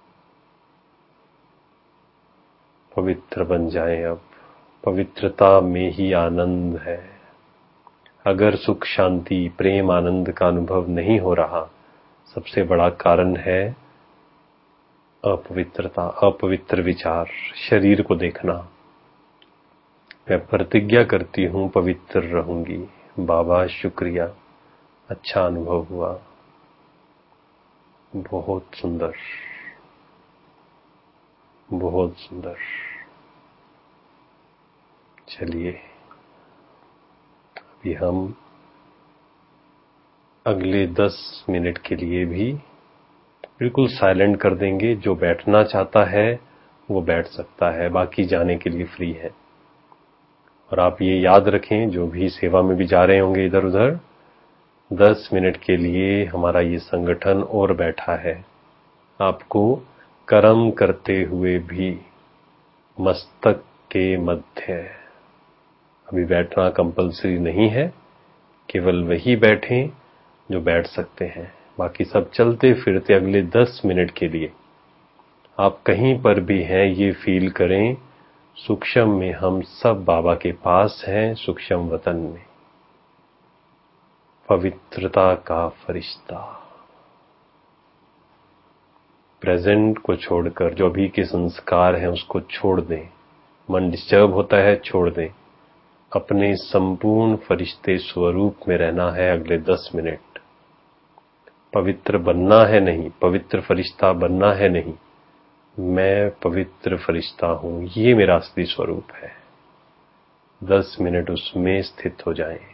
पवित्र बन जाएं अब। पवित्रता में ही आनंद है। अगर सुख शांति प्रेम आनंद का अनुभव नहीं हो रहा, सबसे बड़ा कारण है अपवित्रता, अपवित्र विचार, शरीर को देखना। मैं प्रतिज्ञा करती हूं पवित्र रहूंगी। बाबा शुक्रिया, अच्छा अनुभव हुआ, बहुत सुंदर, बहुत सुंदर। चलिए अभी हम अगले दस मिनट के लिए भी बिल्कुल साइलेंट कर देंगे। जो बैठना चाहता है वो बैठ सकता है, बाकी जाने के लिए फ्री है। और आप ये याद रखें, जो भी सेवा में भी जा रहे होंगे इधर उधर, दस मिनट के लिए हमारा ये संगठन और बैठा है। आपको कर्म करते हुए भी मस्तक के मध्य अभी बैठना कंपलसरी नहीं है। केवल वही बैठें जो बैठ सकते हैं, बाकी सब चलते फिरते अगले दस मिनट के लिए आप कहीं पर भी हैं ये फील करें, सूक्ष्म में हम सब बाबा के पास हैं, सूक्ष्म वतन में। पवित्रता का फरिश्ता। प्रेजेंट को छोड़कर जो अभी के संस्कार हैं उसको छोड़ दें। मन डिस्टर्ब होता है, छोड़ दें। अपने संपूर्ण फरिश्ते स्वरूप में रहना है अगले दस मिनट। पवित्र बनना है नहीं, पवित्र फरिश्ता बनना है नहीं, मैं पवित्र फरिश्ता हूं, ये मेरा असली स्वरूप है। दस मिनट उसमें स्थित हो जाएं।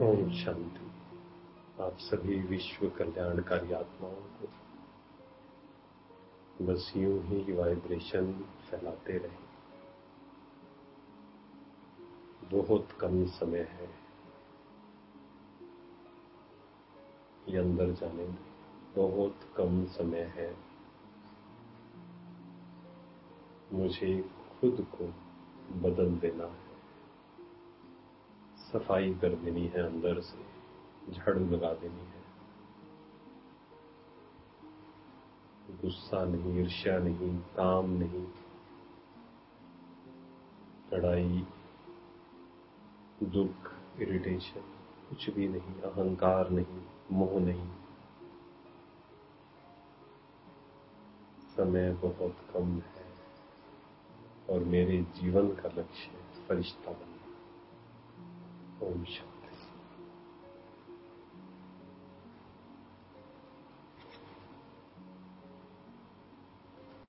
ओम शांति। आप सभी विश्व कल्याणकारी आत्माओं को बस यूं ही वाइब्रेशन फैलाते रहे। बहुत कम समय है, ये अंदर जाने में बहुत कम समय है। मुझे खुद को बदल देना है, सफाई कर देनी है, अंदर से झाड़ू लगा देनी है। गुस्सा नहीं, ईर्ष्या नहीं, काम नहीं, लड़ाई, दुख, इरिटेशन, कुछ भी नहीं, अहंकार नहीं, मोह नहीं। समय बहुत कम है और मेरे जीवन का लक्ष्य फरिश्ता बनना। ओम शांति।